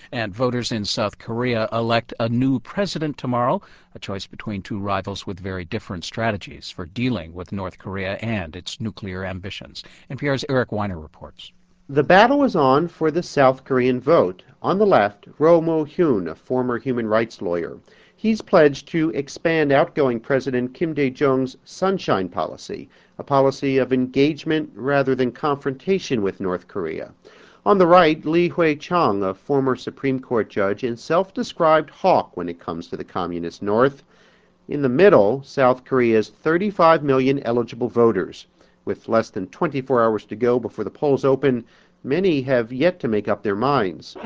And voters in South Korea elect a new president tomorrow, a choice between two rivals with very different strategies for dealing with North Korea and its nuclear ambitions. NPR's Eric Weiner reports. The battle is on for the South Korean vote. On the left, Roh Moo-hyun, a former human rights lawyer. He's pledged to expand outgoing President Kim Dae-jung's Sunshine Policy, a policy of engagement rather than confrontation with North Korea. On the right, Lee Hui-chang, a former Supreme Court judge and self-described hawk when it comes to the communist North. In the middle, South Korea's 35 million eligible voters. With less than 24 hours to go before the polls open, many have yet to make up their minds.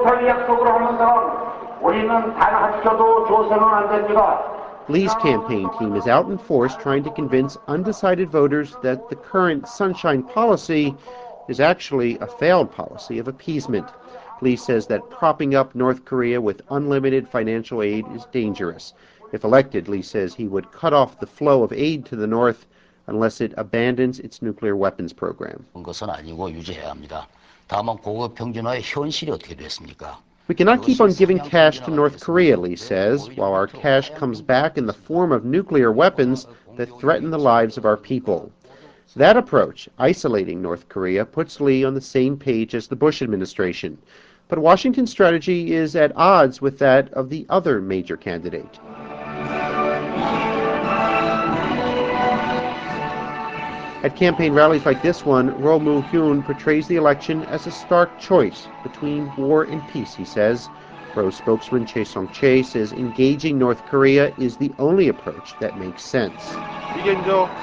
Lee's campaign team is out in force trying to convince undecided voters that the current Sunshine Policy is actually a failed policy of appeasement. Lee says that propping up North Korea with unlimited financial aid is dangerous. If elected, Lee says he would cut off the flow of aid to the North unless it abandons its nuclear weapons program. We cannot keep on giving cash to North Korea, Lee says, while our cash comes back in the form of nuclear weapons that threaten the lives of our people. That approach, isolating North Korea, puts Lee on the same page as the Bush administration. But Washington's strategy is at odds with that of the other major candidate. At campaign rallies like this one, Roh Moo-hyun portrays the election as a stark choice between war and peace, he says. Pro spokesman Choi Song-chae says engaging North Korea is the only approach that makes sense. The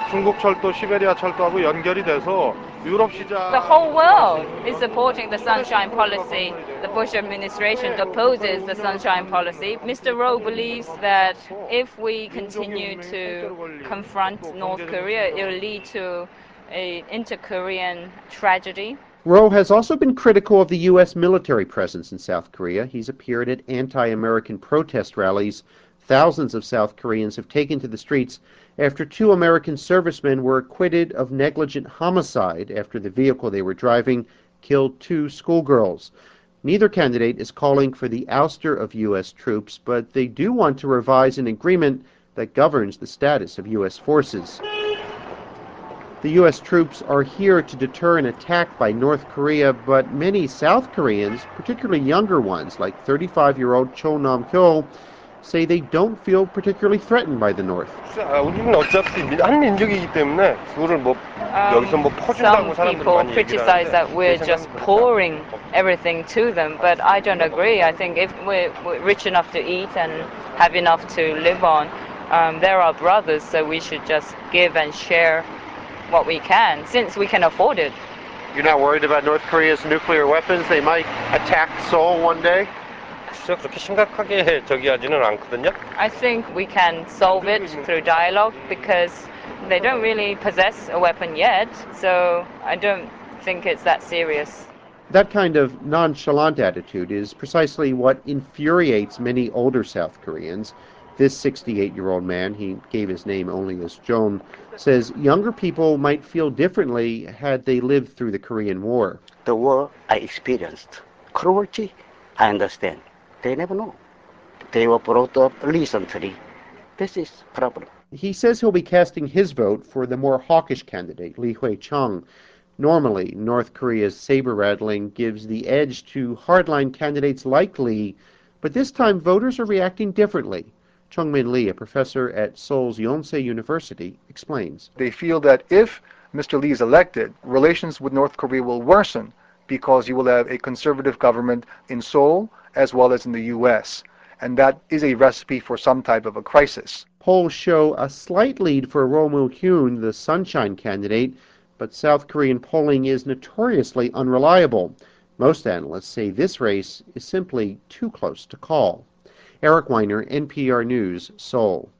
whole world is supporting the Sunshine Policy. The Bush administration opposes the Sunshine Policy. Mr. Roh believes that if we continue to confront North Korea, it will lead to an inter-Korean tragedy. Roh has also been critical of the U.S. military presence in South Korea. He's appeared at anti-American protest rallies. Thousands of South Koreans have taken to the streets after 2 American servicemen were acquitted of negligent homicide after the vehicle they were driving killed 2 schoolgirls. Neither candidate is calling for the ouster of U.S. troops, but they do want to revise an agreement that governs the status of U.S. forces. The U.S. troops are here to deter an attack by North Korea, but many South Koreans, particularly younger ones like 35-year-old Cho Nam-hyul, say they don't feel particularly threatened by the North. Some people criticize that we're just pouring everything to them, but I don't agree. I think if we're rich enough to eat and have enough to live on, they're our brothers, so we should just give and share what we can, since we can afford it. You're not worried about North Korea's nuclear weapons? They might attack Seoul one day? I think we can solve it through dialogue because they don't really possess a weapon yet, so I don't think it's that serious. That kind of nonchalant attitude is precisely what infuriates many older South Koreans. This 68-year-old man, he gave his name only as John, says younger people might feel differently had they lived through the Korean War. The war I experienced, cruelty, I understand. They never know. They were brought up recently. This is a problem. He says he'll be casting his vote for the more hawkish candidate, Lee Hui-chang. Normally, North Korea's saber-rattling gives the edge to hardline candidates like Lee, but this time voters are reacting differently. Chung-min Lee, a professor at Seoul's Yonsei University, explains. They feel that if Mr. Lee is elected, relations with North Korea will worsen because you will have a conservative government in Seoul as well as in the U.S., and that is a recipe for some type of a crisis. Polls show a slight lead for Roh Moo-hyun, the Sunshine candidate, but South Korean polling is notoriously unreliable. Most analysts say this race is simply too close to call. Eric Weiner, NPR News, Seoul.